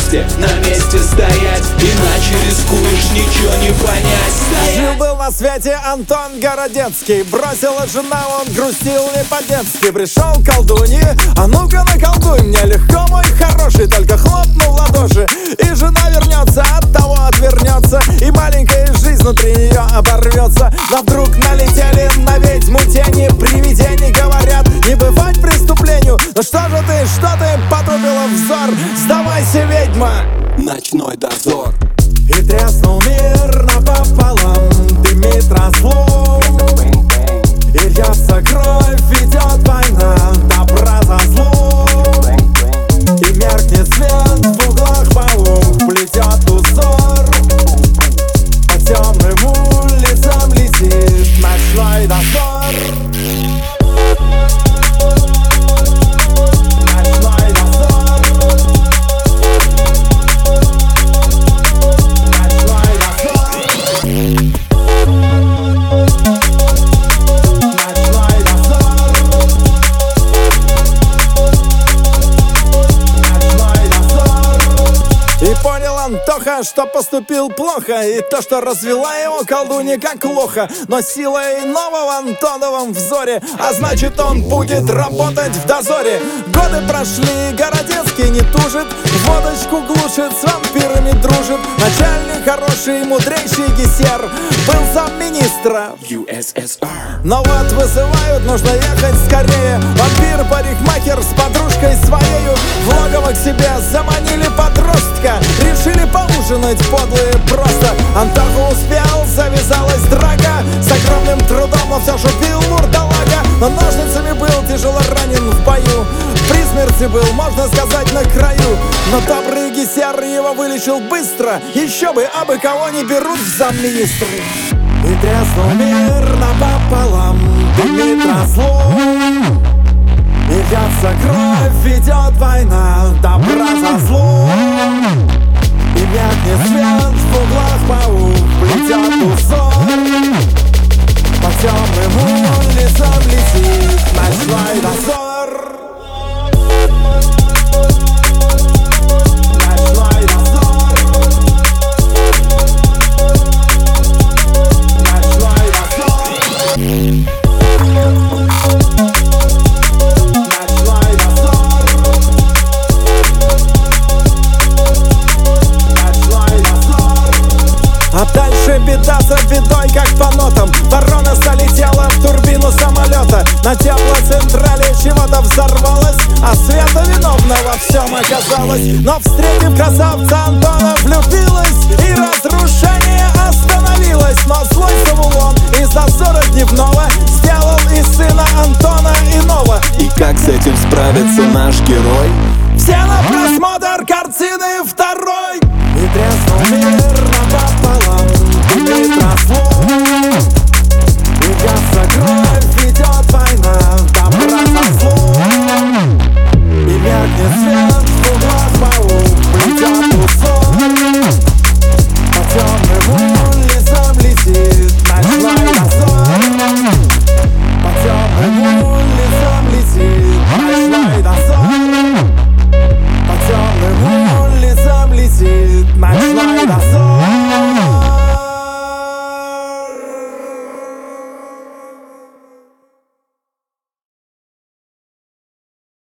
на месте стоять, иначе рискуешь ничего не понять. Жил-был на свете Антон Городецкий, бросила жена, он грустил не по-детски. Пришел к колдунье, а ну-ка наколдуй мне легко, мой хороший, только хлопнул в ладоши, и жена вернется, от того отвернется, и маленькая жизнь внутри нее оборвется. Но вдруг налетели на ведьму тени, привидений говорят, не бывать преступлению. Ну что ты потупила взор, сдавайся, ведьма! Ночной дозор. И треснул мир напополам, дымит разлом, и льется кровь, идет война, добра за злом. И меркнет свет в углах паук, плетет узор, по темным улицам летит ночной дозор. Понял Антоха, что поступил плохо, и то, что развела его колдунья как лоха. Но сила иного в Антоновом взоре, а значит, он будет работать в дозоре. Годы прошли, Городецкий не тужит, водочку глушит, с вампирами дружит. Начальник хороший, мудрейший Гессер, был замминистра USSR. Но вот вызывают, нужно ехать скорее. Вампир-парикмахер с подружкой своею в логово к себе заманили подростка. Решили поужинать подлые просто. Антоха успел, завязалась драка. С огромным трудом, но все же убил мурдалага. Но ножницами был тяжело ранен в бою. При смерти был, можно сказать, на краю. Но добрый Гессер его вылечил быстро. Еще бы, абы кого не берут в замминистры. И треснул мир напополам, дымит разлом, и льется кровь, идет война, добра за злом. И меркнет свет в углах паук, плетет узор, по темным улицам летит ночной дозор. А дальше беда за бедой, как по нотам. Ворона залетела в турбину самолета. На теплоцентрале чего-то взорвалось, а Света виновна во всем оказалась. Но встретив красавца Антона, влюбилась, и разрушение остановилось. Но злой Завулон из дозора дневного сделал из сына Антона иного. И как с этим справится наш герой?